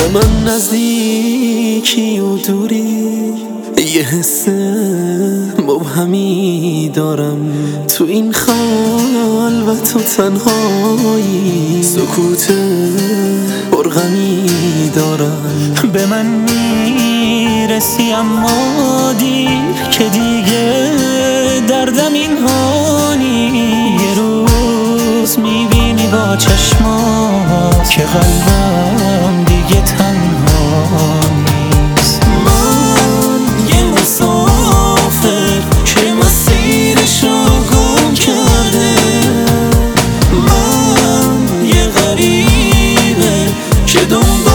من نزدیکی و دوری، یه حس مبهمی دارم تو این خلوت و تنهایی، سکوت پرغمی دارم. به من میرسی اما دیر که دیگه دردم اینهانی. یه روز میبینی با چشمات که قلبم دیگه تنها نیست. من یه مسافر که مسیرشو گم کرده، من یه غریبه که